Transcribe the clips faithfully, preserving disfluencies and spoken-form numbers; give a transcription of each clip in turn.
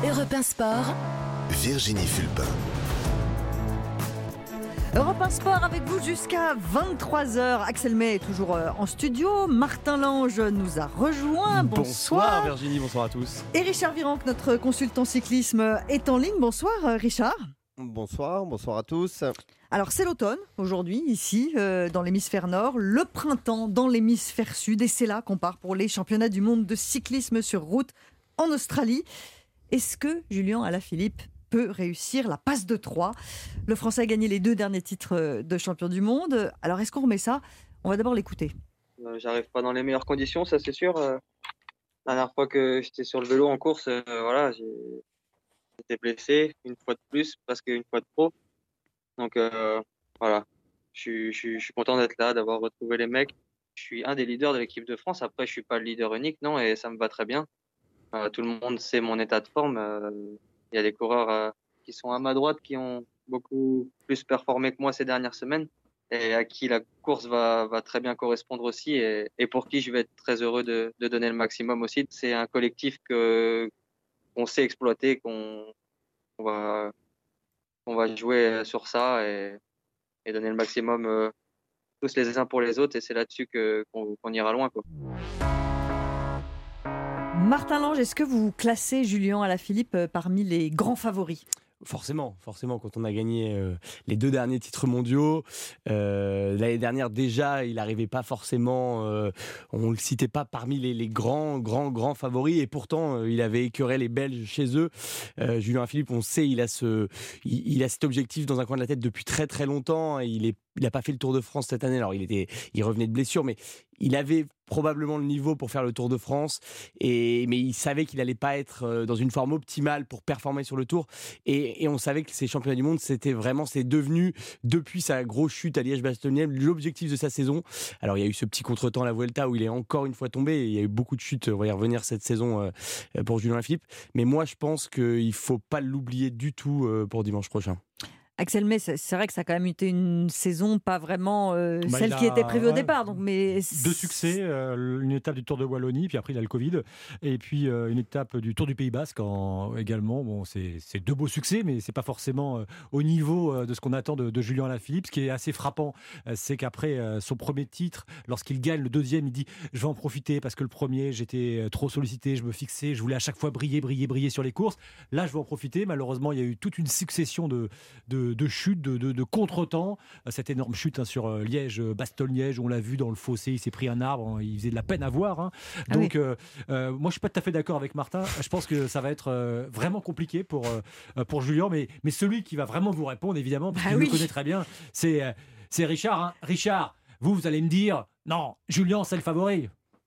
Europe un Sport, Virginie Fulpin. Europe un Sport avec vous jusqu'à vingt-trois heures. Axel May est toujours en studio. Martin Lange nous a rejoint. Bonsoir. Bonsoir Virginie, bonsoir à tous. Et Richard Virenque, notre consultant cyclisme, est en ligne. Bonsoir Richard. Bonsoir, bonsoir à tous. Alors c'est l'automne aujourd'hui, ici, euh, dans l'hémisphère nord, le printemps dans l'hémisphère sud. Et c'est là qu'on part pour les championnats du monde de cyclisme sur route en Australie. Est-ce que Julien Alaphilippe peut réussir la passe de Troyes? Le Français a gagné les deux derniers titres de champion du monde. Alors est-ce qu'on remet ça? On va d'abord l'écouter. Euh, j'arrive pas dans les meilleures conditions, ça c'est sûr. Euh, la dernière fois que j'étais sur le vélo en course, euh, voilà, j'ai été blessé une fois de plus, presque une fois de trop. Donc euh, voilà, je suis, je, suis, je suis content d'être là, d'avoir retrouvé les mecs. Je suis un des leaders de l'équipe de France. Après, je suis pas le leader unique, non, et ça me va très bien. Euh, tout le monde sait mon état de forme. Euh, Il y a des coureurs euh, qui sont à ma droite qui ont beaucoup plus performé que moi ces dernières semaines et à qui la course va, va très bien correspondre aussi et, et pour qui je vais être très heureux de, de donner le maximum aussi. C'est un collectif que, qu'on sait exploiter, qu'on, qu'on, va, qu'on va jouer sur ça et, et donner le maximum euh, tous les uns pour les autres et c'est là-dessus que, qu'on, qu'on ira loin, quoi. Martin Lange, est-ce que vous classez Julien Alaphilippe parmi les grands favoris ? Forcément, forcément, quand on a gagné euh, les deux derniers titres mondiaux, euh, l'année dernière déjà, il n'arrivait pas forcément, euh, on ne le citait pas parmi les, les grands, grands, grands favoris, et pourtant, euh, il avait écœuré les Belges chez eux. Euh, Julien Alaphilippe, on sait, il a, ce, il, il a cet objectif dans un coin de la tête depuis très très longtemps, et il est il n'a pas fait le Tour de France cette année, alors il, était, il revenait de blessure, mais il avait probablement le niveau pour faire le Tour de France, et, mais il savait qu'il n'allait pas être dans une forme optimale pour performer sur le Tour, et, et on savait que ces championnats du monde, c'était vraiment, c'est devenu, depuis sa grosse chute à Liège-Bastogne-Liège, l'objectif de sa saison. Alors il y a eu ce petit contretemps à la Vuelta où il est encore une fois tombé, et il y a eu beaucoup de chutes, on va y revenir cette saison pour Julien Alaphilippe, mais moi je pense qu'il ne faut pas l'oublier du tout pour dimanche prochain. Axel May, c'est vrai que ça a quand même été une saison pas vraiment euh, bah, celle a, qui était prévue ouais, au départ. Donc, mais... Deux succès, euh, une étape du Tour de Wallonie, puis après il a le Covid, et puis euh, une étape du Tour du Pays Basque en, également. Bon, c'est, c'est deux beaux succès, mais c'est pas forcément euh, au niveau euh, de ce qu'on attend de, de Julien Alaphilippe. Ce qui est assez frappant, euh, c'est qu'après euh, son premier titre, lorsqu'il gagne le deuxième, il dit « je vais en profiter parce que le premier, j'étais trop sollicité, je me fixais, je voulais à chaque fois briller, briller, briller sur les courses. Là, je vais en profiter. » Malheureusement, il y a eu toute une succession de, de, de chutes, de De, de contre-temps, cette énorme chute hein, sur euh, Liège-Bastogne-Liège, on l'a vu dans le fossé, il s'est pris un arbre, hein, il faisait de la peine à voir. Hein. Ah Donc, oui. euh, euh, moi, je suis pas tout à fait d'accord avec Martin. Je pense que ça va être euh, vraiment compliqué pour, euh, pour Julien, mais, mais celui qui va vraiment vous répondre, évidemment, parce ah qu'il oui. le connaît très bien, c'est, euh, c'est Richard. Hein. Richard, vous, vous allez me dire, non, Julien, c'est le favori.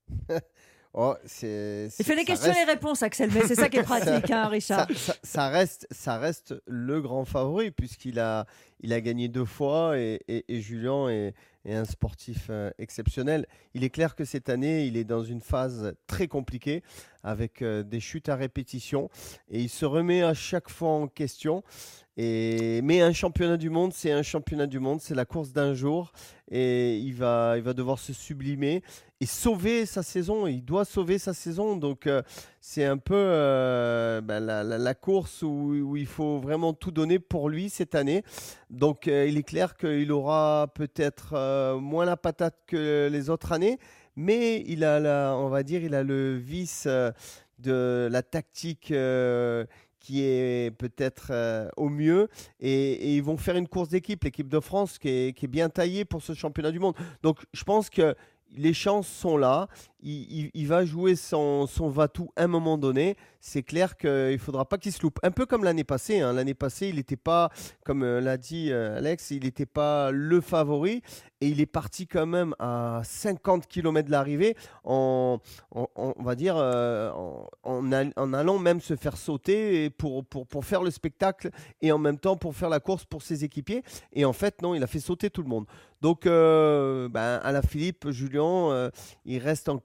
Oh, c'est, c'est, Il fait les questions reste... et les réponses, Axel May, c'est ça qui est pratique, hein, Richard. Ça, ça, ça, reste, ça reste le grand favori, puisqu'il a, il a gagné deux fois, et, et, et Julien est, est un sportif euh, exceptionnel. Il est clair que cette année, il est dans une phase très compliquée, avec euh, des chutes à répétition, et il se remet à chaque fois en question. Et, mais un championnat du monde, c'est un championnat du monde, c'est la course d'un jour, et il va, il va devoir se sublimer et sauver sa saison. Il doit sauver sa saison, donc euh, c'est un peu euh, ben, la, la, la course où, où il faut vraiment tout donner pour lui cette année. Donc euh, il est clair qu'il aura peut-être euh, moins la patate que les autres années, mais il a, la, on va dire, il a le vice euh, de la tactique. Euh, qui est peut-être euh, au mieux, et, et ils vont faire une course d'équipe, l'équipe de France qui est, qui est bien taillée pour ce championnat du monde. Donc je pense que les chances sont là, il, il, il va jouer son, son va-tout à un moment donné. C'est clair qu'il ne faudra pas qu'il se loupe. Un peu comme l'année passée. Hein. L'année passée, il n'était pas, comme euh, l'a dit euh, Alex, il n'était pas le favori. Et il est parti quand même à cinquante kilomètres de l'arrivée, en, en, en, on va dire, euh, en, en, all, en allant même se faire sauter pour, pour, pour faire le spectacle et en même temps pour faire la course pour ses équipiers. Et en fait, non, il a fait sauter tout le monde. Donc, euh, ben, Alaphilippe, Julien, euh, il reste encore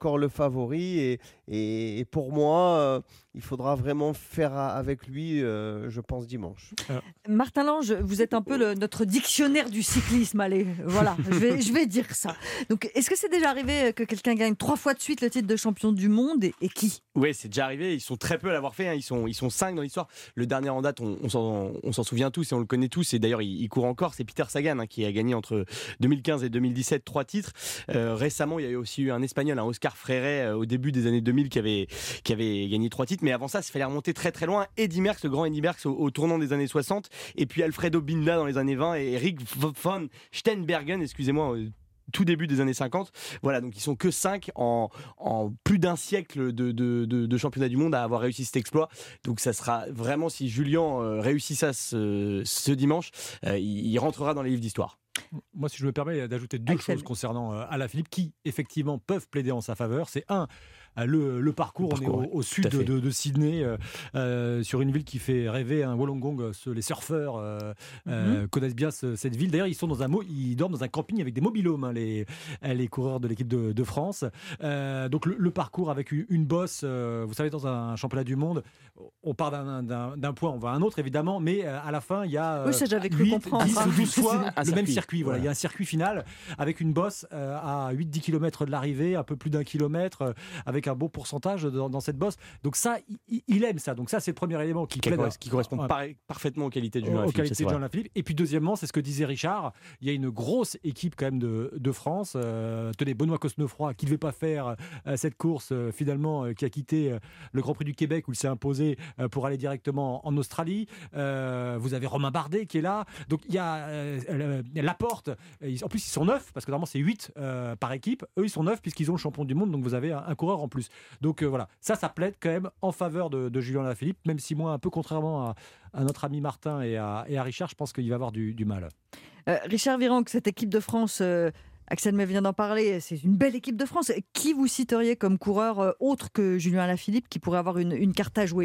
encore le favori et, et, et pour moi, euh, il faudra vraiment faire avec lui, euh, je pense, dimanche. Martin Lange, vous êtes un peu le, notre dictionnaire du cyclisme. Allez, voilà, je vais, je vais dire ça. Donc, est-ce que c'est déjà arrivé que quelqu'un gagne trois fois de suite le titre de champion du monde et, et qui ? Oui, c'est déjà arrivé. Ils sont très peu à l'avoir fait. Hein. Ils sont, ils sont cinq dans l'histoire. Le dernier en date, on, on, s'en, on s'en souvient tous et on le connaît tous. Et d'ailleurs, il, il court encore. C'est Peter Sagan hein, qui a gagné entre deux mille quinze et deux mille dix-sept trois titres. Euh, récemment, il y a aussi eu un Espagnol, un Oscar Freire, euh, au début des années deux mille, qui avait, qui avait gagné trois titres. Mais avant ça, il fallait remonter très très loin. Eddy Merckx, le grand Eddy Merckx, au, au tournant des années soixante. Et puis Alfredo Binda dans les années vingt et Eric von Steenbergen, excusez-moi, tout début des années cinquante. Voilà, donc ils sont que cinq en, en plus d'un siècle de, de, de, de championnat du monde à avoir réussi cet exploit. Donc ça sera vraiment, si Julien euh, réussit ça ce, ce dimanche, euh, il, il rentrera dans les livres d'histoire. Moi, si je me permets d'ajouter deux Axel. choses concernant euh, Alaphilippe qui, effectivement, peuvent plaider en sa faveur. C'est un, le, le parcours. Le parcours, on est au, au sud de, de, de Sydney, euh, euh, sur une ville qui fait rêver un Wollongong. Ce, les surfeurs euh, mm-hmm. euh, connaissent bien ce, cette ville. D'ailleurs, ils, sont dans un, ils dorment dans un camping avec des mobil-homes, hein, les, les coureurs de l'équipe de, de France. Euh, donc, le, le parcours avec une, une bosse, euh, vous savez, dans un championnat du monde, on part d'un, d'un, d'un point, on va à un autre, évidemment, mais à la fin, il y a euh, oui, ça, j'avais cru comprendre. dix ou douze fois un le circuit. même circuit. Voilà. Voilà. Il y a un circuit final avec une bosse euh, à huit à dix kilomètres de l'arrivée, un peu plus d'un kilomètre, euh, avec un beau pourcentage dans, dans cette bosse. Donc ça, il, il aime ça. Donc ça, c'est le premier élément qui, qui, plaît correspond, qui correspond euh, par, parfaitement aux qualités de Julien aux Alaphilippe. qualités de Julien Alaphilippe. Et puis deuxièmement, c'est ce que disait Richard, il y a une grosse équipe quand même de, de France. Euh, tenez, Benoît Cosnefroy, qui ne devait pas faire euh, cette course, euh, finalement, euh, qui a quitté euh, le Grand Prix du Québec, où il s'est imposé euh, pour aller directement en, en Australie. Euh, vous avez Romain Bardet qui est là. Donc il y a euh, Laporte. En plus, ils sont neuf, parce que normalement, c'est huit euh, par équipe. Eux, ils sont neuf, puisqu'ils ont le champion du monde. Donc, vous avez un, un coureur en plus. Donc, euh, voilà. Ça, ça plaide quand même en faveur de, de Julien Alaphilippe, même si moi, un peu contrairement à, à notre ami Martin et à, et à Richard, je pense qu'il va avoir du, du mal. Euh, Richard Virenque, cette équipe de France, euh, Axel me vient d'en parler, c'est une belle équipe de France. Qui vous citeriez comme coureur euh, autre que Julien Alaphilippe qui pourrait avoir une, une carte à jouer ?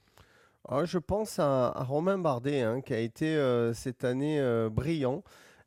Ah, je pense à, à Romain Bardet, hein, qui a été euh, cette année euh, brillant.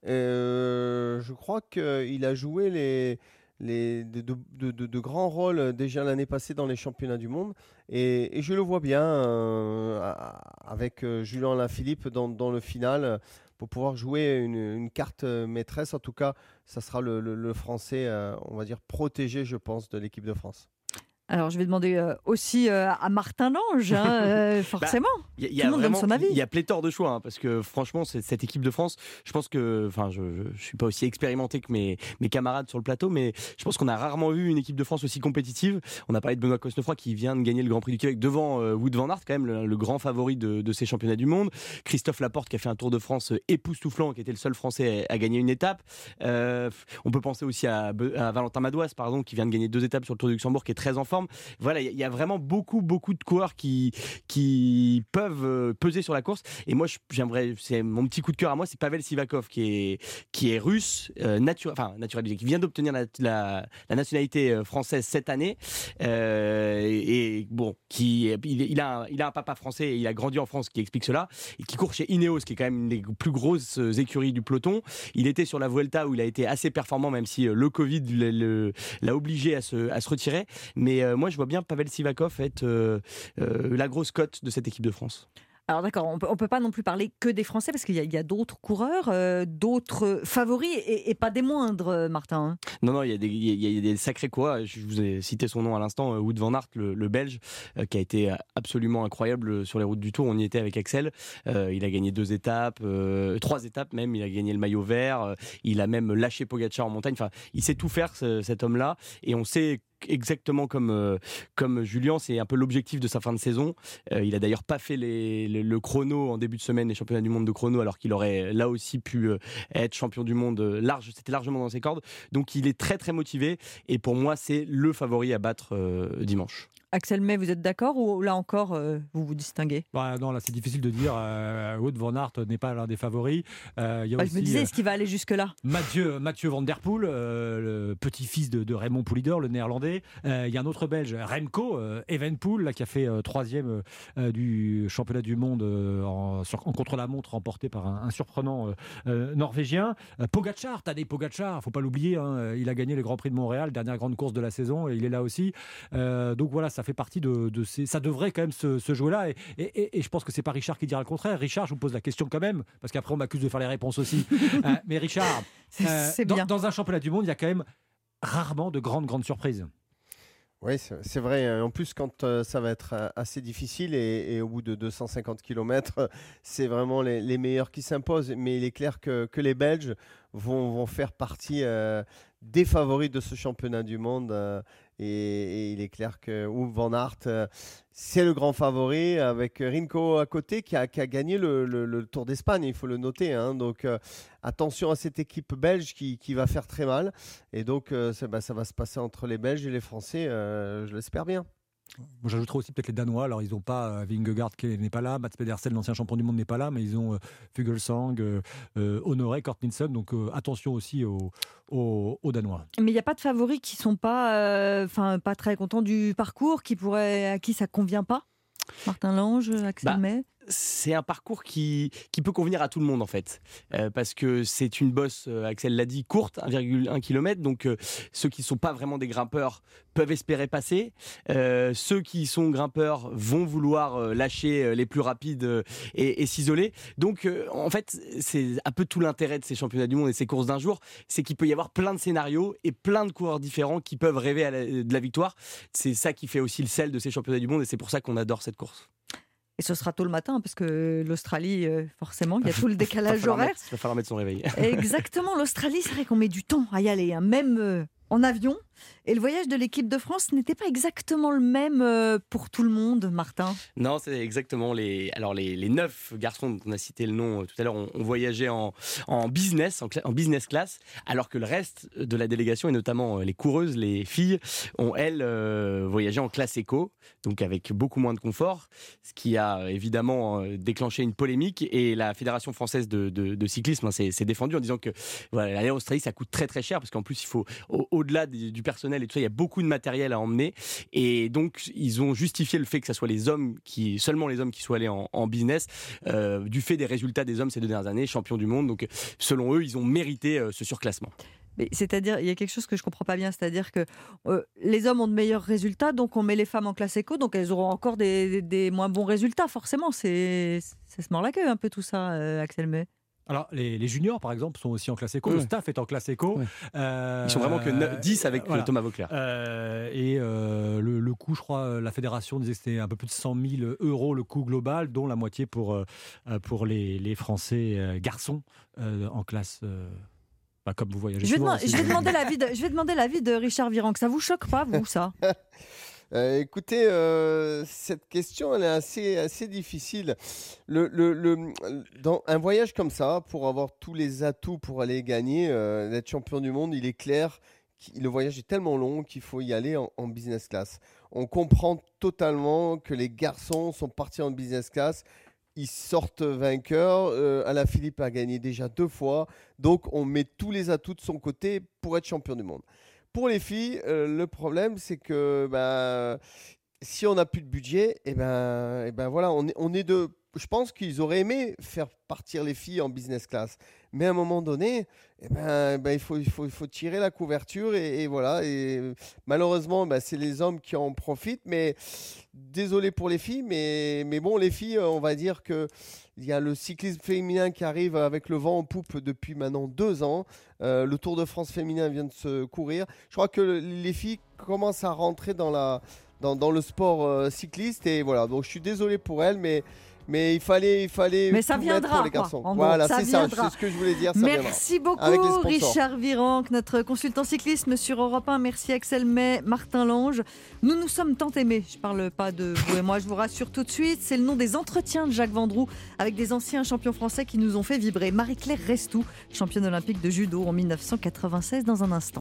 Euh, je crois qu'il a joué les, les, de, de, de, de grands rôles déjà l'année passée dans les championnats du monde. Et, et je le vois bien euh, avec euh, Julien Alaphilippe dans, dans le final pour pouvoir jouer une, une carte maîtresse. En tout cas, ça sera le, le, le Français, euh, on va dire, protégé, je pense, de l'équipe de France. Alors, je vais demander euh, aussi euh, à Martin Lange, hein, euh, forcément. Bah, y a, y Tout a le monde vraiment, donne son avis. Il y a pléthore de choix, hein, parce que franchement, c'est, cette équipe de France, je pense que, enfin, je ne suis pas aussi expérimenté que mes, mes camarades sur le plateau, mais je pense qu'on a rarement vu une équipe de France aussi compétitive. On a parlé de Benoît Cosnefroy qui vient de gagner le Grand Prix du Québec devant euh, Wout van Aert, quand même le, le grand favori de, de ces championnats du monde. Christophe Laporte qui a fait un Tour de France époustouflant, qui était le seul Français à, à gagner une étape. Euh, on peut penser aussi à, à Valentin Madouas, pardon, qui vient de gagner deux étapes sur le Tour du Luxembourg, qui est très en forme. Voilà, il y a vraiment beaucoup, beaucoup de coureurs qui, qui peuvent peser sur la course. Et moi, j'aimerais, c'est mon petit coup de cœur à moi, c'est Pavel Sivakov, qui est, qui est russe, euh, nature, enfin, naturalisé, qui vient d'obtenir la, la, la nationalité française cette année. Euh, et, et bon, qui, il, il, a un, il a un papa français et il a grandi en France, qui explique cela. Et qui court chez Ineos, qui est quand même une des plus grosses écuries du peloton. Il était sur la Vuelta où il a été assez performant, même si le Covid le, le, l'a obligé à se, à se retirer. Mais euh, moi, je vois bien Pavel Sivakov être euh, euh, la grosse cote de cette équipe de France. Alors d'accord, on peut, ne peut pas non plus parler que des Français parce qu'il y a, il y a d'autres coureurs, euh, d'autres favoris et, et pas des moindres, Martin. Hein. Non, non, il y a des, il y a des sacrés coureurs. Je vous ai cité son nom à l'instant, Wout van Aert, le, le Belge, euh, qui a été absolument incroyable sur les routes du Tour. On y était avec Axel. Euh, il a gagné deux étapes, euh, trois étapes même. Il a gagné le maillot vert. Euh, il a même lâché Pogacar en montagne. Enfin, il sait tout faire, ce, cet homme-là. Et on sait exactement comme, euh, comme Julien, c'est un peu l'objectif de sa fin de saison. Euh, il a d'ailleurs pas fait les, le, le chrono en début de semaine, les championnats du monde de chrono, alors qu'il aurait là aussi pu euh, être champion du monde large, c'était largement dans ses cordes. Donc il est très très motivé et pour moi c'est le favori à battre euh, dimanche. Axel May, vous êtes d'accord ou là encore, euh, vous vous distinguez? Bah, non, là, c'est difficile de dire. Euh, Wout van Aert n'est pas l'un des favoris. Euh, y a bah, aussi, Je me disais, euh, est-ce qu'il va aller jusque-là? Mathieu, Mathieu Van Der Poel, euh, le petit-fils de, de Raymond Poulidor, le néerlandais. Il euh, y a un autre Belge, Remco euh, Evenepoel, là, qui a fait euh, troisième euh, du championnat du monde euh, en, sur, en contre-la-montre, remporté par un, un surprenant euh, euh, norvégien. Euh, Pogacar, Tadej Pogacar, faut pas l'oublier, hein, il a gagné le Grand Prix de Montréal, dernière grande course de la saison, et il est là aussi. Euh, donc voilà, ça fait partie de, de ces... Ça devrait quand même se, se jouer là, et, et, et je pense que c'est pas Richard qui dira le contraire. Richard, je vous pose la question quand même, parce qu'après on m'accuse de faire les réponses aussi. euh, mais Richard, euh, C'est dans, bien. dans un championnat du monde, il y a quand même rarement de grandes, grandes surprises. Oui, c'est c'est vrai. En plus, quand euh, ça va être euh, assez difficile et, et au bout de deux cent cinquante kilomètres, c'est vraiment les, les meilleurs qui s'imposent. Mais il est clair que, que les Belges vont, vont faire partie euh, des favoris de ce championnat du monde. euh, et, et il est clair que Wout van Aert, euh, c'est le grand favori avec Remco à côté qui a, qui a gagné le, le- le Tour d'Espagne, il faut le noter. hein. Donc euh, attention à cette équipe belge qui, qui va faire très mal. Et donc euh, ça, bah, ça va se passer entre les Belges et les Français, euh, je l'espère bien. Moi, j'ajouterais aussi peut-être les Danois. Alors, ils n'ont pas euh, Vingegaard qui n'est pas là, Mats Pedersen, l'ancien champion du monde, n'est pas là, mais ils ont euh, Fuglsang, euh, euh, Honoré, Kort Nielsen. Donc, euh, attention aussi aux, aux, aux Danois. Mais il n'y a pas de favoris qui sont pas, euh, enfin, pas très contents du parcours, qui pourraient, à qui ça convient pas? Martin Lange, Axel Bah, May. C'est un parcours qui, qui peut convenir à tout le monde en fait, Euh, parce que c'est une bosse, euh, Axel l'a dit, courte, un virgule un kilomètre, donc euh, ceux qui ne sont pas vraiment des grimpeurs peuvent espérer passer. Euh, ceux qui sont grimpeurs vont vouloir euh, lâcher euh, les plus rapides euh, et, et s'isoler. Donc euh, en fait, c'est un peu tout l'intérêt de ces championnats du monde et ces courses d'un jour, c'est qu'il peut y avoir plein de scénarios et plein de coureurs différents qui peuvent rêver à la- de la victoire. C'est ça qui fait aussi le sel de ces championnats du monde et c'est pour ça qu'on adore cette course. Et ce sera tôt le matin, parce que l'Australie, euh, forcément, il y a tout le Il va décalage falloir horaire. mettre- il va falloir mettre son réveil. Exactement, l'Australie, c'est vrai qu'on met du temps à y aller, hein, même euh, en avion. Et le voyage de l'équipe de France n'était pas exactement le même euh, pour tout le monde, Martin. Non, c'est exactement les. Alors les, les neuf garçons dont on a cité le nom euh, tout à l'heure, ont, ont voyagé en, en business, en, cla- en business class, alors que le reste de la délégation et notamment euh, les coureuses, les filles, ont elles euh, voyagé en classe éco, donc avec beaucoup moins de confort, ce qui a euh, évidemment euh, déclenché une polémique. Et la Fédération française de, de, de cyclisme hein, s'est, s'est défendue en disant que voilà, aller en Australie ça coûte très très cher parce qu'en plus il faut au, au-delà du, du personnel et tout ça, il y a beaucoup de matériel à emmener. Et donc, ils ont justifié le fait que ce soit les hommes qui, seulement les hommes qui soient allés en, en business, euh, du fait des résultats des hommes ces deux dernières années, champions du monde. Donc, selon eux, ils ont mérité euh, ce surclassement. Mais c'est-à-dire, il y a quelque chose que je ne comprends pas bien, c'est-à-dire que euh, les hommes ont de meilleurs résultats, donc on met les femmes en classe éco, donc elles auront encore des, des- des moins bons résultats, forcément. C'est, ça se mord la queue un peu tout ça, euh, Axel May. Alors, les, les juniors, par exemple, sont aussi en classe éco. Le Ouais. staff est en classe éco. Ouais. Euh, Ils sont vraiment que neuf- dix avec voilà. euh, Thomas Vauclair. Euh, et euh, le, le coût, je crois, la fédération disait que c'était un peu plus de cent mille euros le coût global, dont la moitié pour, euh, pour les, les Français euh, garçons euh, en classe. Euh, bah, comme vous voyagez Je vais, souvent demander, aussi. je, vais demander l'avis de, je vais demander l'avis de Richard Virenque. Ça vous choque pas, vous, ça? Euh, écoutez, euh, cette question, elle est assez, assez difficile. Le, le- le- dans un voyage comme ça, pour avoir tous les atouts pour aller gagner, euh, d'être champion du monde, il est clair que le voyage est tellement long qu'il faut y aller en, en business class. On comprend totalement que les garçons sont partis en business class. Ils sortent vainqueurs. Euh, Alaphilippe a gagné déjà deux fois. Donc, on met tous les atouts de son côté pour être champion du monde. Pour les filles, euh, le problème, c'est que bah, si on n'a plus de budget, et ben, et ben voilà, on est, on est de. Je pense qu'ils auraient aimé faire partir les filles en business class, mais à un moment donné, eh ben, ben, il, faut, il, faut, il faut tirer la couverture et, et voilà. Et malheureusement, ben, c'est les hommes qui en profitent, mais désolé pour les filles, mais, mais bon, les filles, on va dire que il y a le cyclisme féminin qui arrive avec le vent en poupe depuis maintenant deux ans. Euh, le Tour de France féminin vient de se courir. Je crois que les filles commencent à rentrer dans, la, dans, dans le sport euh, cycliste. Et voilà, donc je suis désolé pour elles, mais, mais il fallait, il fallait Mais ça tout mettre viendra, pour les quoi. garçons. En Voilà, gros, ça c'est ça, viendra. c'est ce que je voulais dire. Ça Merci viendra. Avec les beaucoup, sponsors. Richard Virenque, notre consultant cyclisme sur Europe un. Merci Axel May, Martin Lange. Nous nous sommes tant aimés. Je ne parle pas de vous et moi, je vous rassure tout de suite. C'est le nom des entretiens de Jacques Vendroux avec des anciens champions français qui nous ont fait vibrer. Marie-Claire Restou, championne olympique de judo en mille neuf cent quatre-vingt-seize, dans un instant.